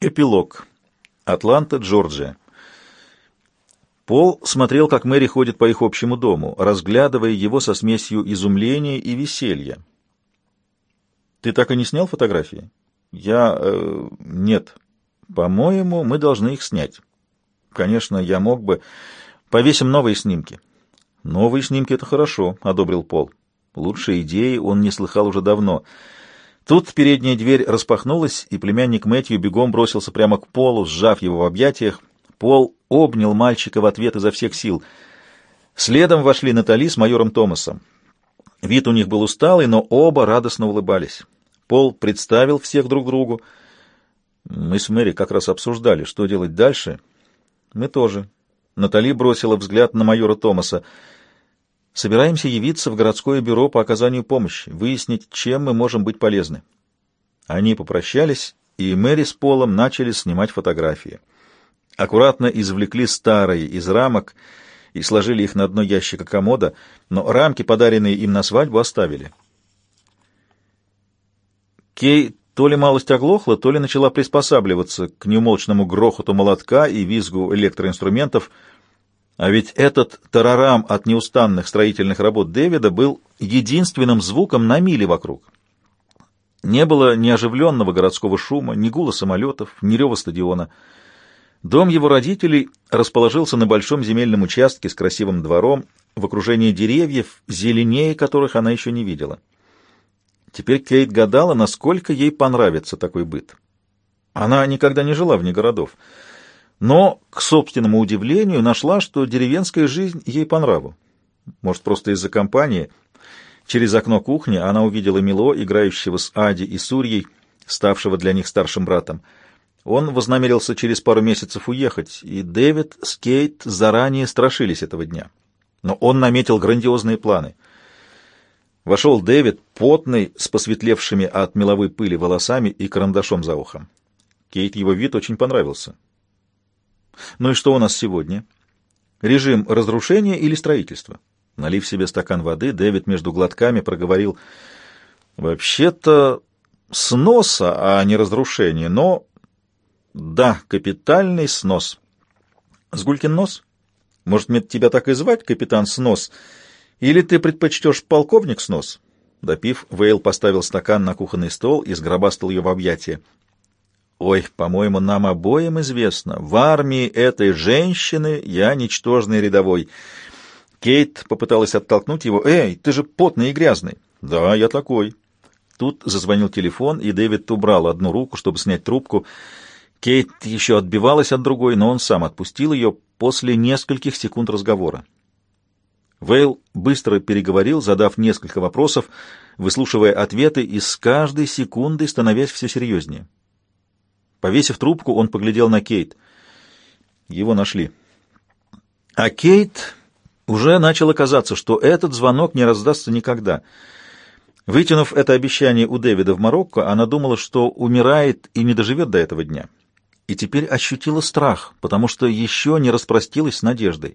Эпилог. Атланта, Джорджия. Пол смотрел, как Мэри ходит по их общему дому, разглядывая его со смесью изумления и веселья. «Ты так и не снял фотографии?» Нет. По-моему, мы должны их снять. Конечно, я мог бы... Повесим новые снимки». «Новые снимки — это хорошо», — одобрил Пол. Лучшей идеи он не слыхал уже давно. Тут передняя дверь распахнулась, и племянник Мэтью бегом бросился прямо к Полу, сжав его в объятиях. Пол обнял мальчика в ответ изо всех сил. Следом вошли Натали с майором Томасом. Вид у них был усталый, но оба радостно улыбались. Пол представил всех друг другу. Мы с Мэри как раз обсуждали, что делать дальше. Мы тоже. Натали бросила взгляд на майора Томаса. Собираемся явиться в городское бюро по оказанию помощи, выяснить, чем мы можем быть полезны. Они попрощались, и Мэри с Полом начали снимать фотографии. Аккуратно извлекли старые из рамок и сложили их на дно ящика комода, но рамки, подаренные им на свадьбу, оставили. Кей то ли малость оглохла, то ли начала приспосабливаться к неумолчному грохоту молотка и визгу электроинструментов. А ведь этот тарарам от неустанных строительных работ Дэвида был единственным звуком на миле вокруг. Не было ни оживленного городского шума, ни гула самолетов, ни рева стадиона. Дом его родителей расположился на большом земельном участке с красивым двором, в окружении деревьев, зеленее которых она еще не видела. Теперь Кейт гадала, насколько ей понравится такой быт. Она никогда не жила вне городов, но, к собственному удивлению, нашла, что деревенская жизнь ей по нраву. Может, просто из-за компании. Через окно кухни она увидела Мило, играющего с Ади и Сурьей, ставшего для них старшим братом. Он вознамерился через пару месяцев уехать, и Дэвид с Кейт заранее страшились этого дня. Но он наметил грандиозные планы. Вошел Дэвид, потный, с посветлевшими от меловой пыли волосами и карандашом за ухом. Кейт его вид очень понравился. «Ну и что у нас сегодня? Режим разрушения или строительства?» Налив себе стакан воды, Дэвид между глотками проговорил: «Вообще-то сноса, а не разрушения, но...» «Да, капитальный снос». «Сгулькин нос? Может, мне тебя так и звать, капитан Снос? Или ты предпочтешь полковник Снос?» Допив, Вейл поставил стакан на кухонный стол и сгробастал ее в объятия. «Ой, по-моему, нам обоим известно, в армии этой женщины я ничтожный рядовой». Кейт попыталась оттолкнуть его. «Эй, ты же потный и грязный». «Да, я такой». Тут зазвонил телефон, и Дэвид убрал одну руку, чтобы снять трубку. Кейт еще отбивалась от другой, но он сам отпустил ее после нескольких секунд разговора. Вейл быстро переговорил, задав несколько вопросов, выслушивая ответы и с каждой секундой становясь все серьезнее. Повесив трубку, он поглядел на Кейт. Его нашли. А Кейт уже начало казаться, что этот звонок не раздастся никогда. Вытянув это обещание у Дэвида в Марокко, она думала, что умирает и не доживет до этого дня. И теперь ощутила страх, потому что еще не распростилась с надеждой.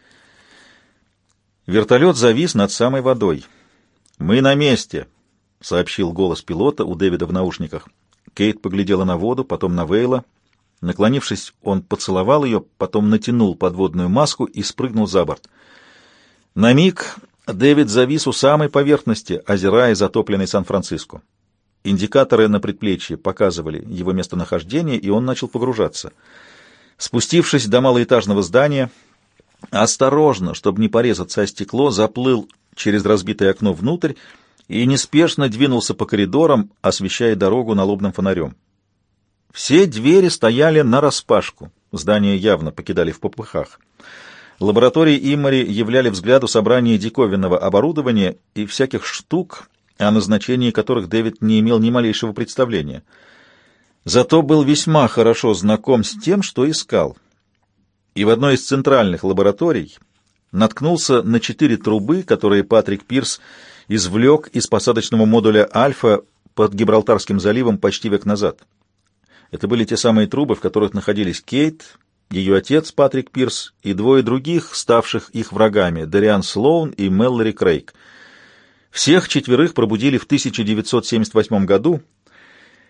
Вертолет завис над самой водой. «Мы на месте», — сообщил голос пилота у Дэвида в наушниках. Кейт поглядела на воду, потом на Вейла. Наклонившись, он поцеловал ее, потом натянул подводную маску и спрыгнул за борт. На миг Дэвид завис у самой поверхности, озирая затопленный Сан-Франциско. Индикаторы на предплечье показывали его местонахождение, и он начал погружаться. Спустившись до малоэтажного здания, осторожно, чтобы не порезаться о стекло, заплыл через разбитое окно внутрь и неспешно двинулся по коридорам, освещая дорогу налобным фонарем. Все двери стояли нараспашку, здание явно покидали в попыхах. Лаборатории Иммари являли взгляду собрание диковинного оборудования и всяких штук, о назначении которых Дэвид не имел ни малейшего представления. Зато был весьма хорошо знаком с тем, что искал. И в одной из центральных лабораторий наткнулся на 4 трубы, которые Патрик Пирс извлек из посадочного модуля «Альфа» под Гибралтарским заливом почти век назад. Это были те самые трубы, в которых находились Кейт, ее отец Патрик Пирс и 2 других, ставших их врагами, Дариан Слоун и Мэллори Крейг. Всех 4 пробудили в 1978 году,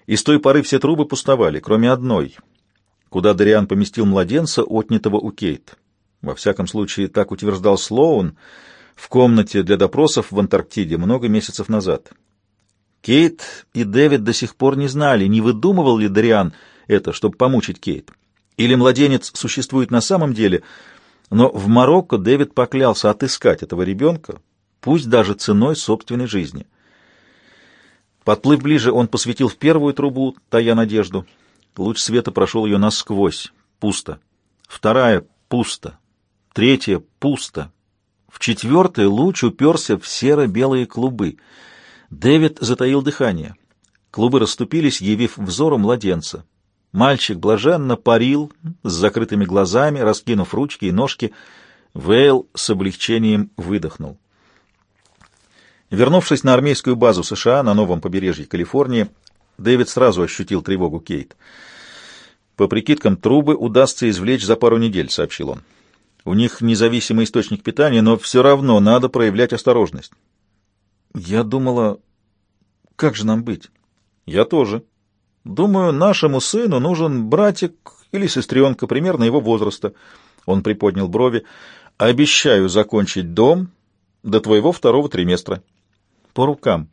и с той поры все трубы пустовали, кроме одной, куда Дориан поместил младенца, отнятого у Кейт. Во всяком случае, так утверждал Слоун в комнате для допросов в Антарктиде много месяцев назад. Кейт и Дэвид до сих пор не знали, не выдумывал ли Дориан это, чтобы помучить Кейт, или младенец существует на самом деле, но в Марокко Дэвид поклялся отыскать этого ребенка, пусть даже ценой собственной жизни. Подплыв ближе, он посветил в первую трубу, тая надежду. Луч света прошел ее насквозь. Пусто. Вторая — пусто. Третья — пусто. В четвертой луч уперся в серо-белые клубы. Дэвид затаил дыхание. Клубы расступились, явив взору младенца. Мальчик блаженно парил с закрытыми глазами, раскинув ручки и ножки. Вейл с облегчением выдохнул. Вернувшись на армейскую базу США на новом побережье Калифорнии, Дэвид сразу ощутил тревогу Кейт. «По прикидкам, трубы удастся извлечь за пару недель», — сообщил он. «У них независимый источник питания, но все равно надо проявлять осторожность». «Я думала, как же нам быть?» «Я тоже. Думаю, нашему сыну нужен братик или сестренка примерно его возраста». Он приподнял брови. «Обещаю закончить дом до твоего второго триместра». «По рукам».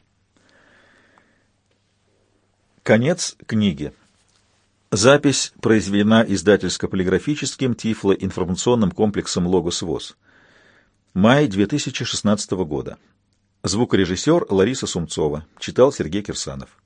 Конец книги. Запись произведена издательско-полиграфическим тифло-информационным комплексом «Логос ВОС». Май 2016 года. Звукорежиссер Лариса Сумцова. Читал Сергей Кирсанов.